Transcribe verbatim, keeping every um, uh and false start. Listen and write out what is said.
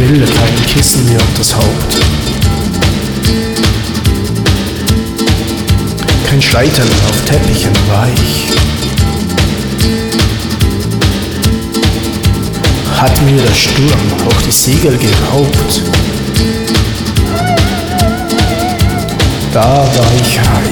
Hülle kein Kissen mir unters Haupt. Kein Scheitern auf Teppichen weich. Hat mir der Sturm auch die Segel geraubt. Da war ich heim.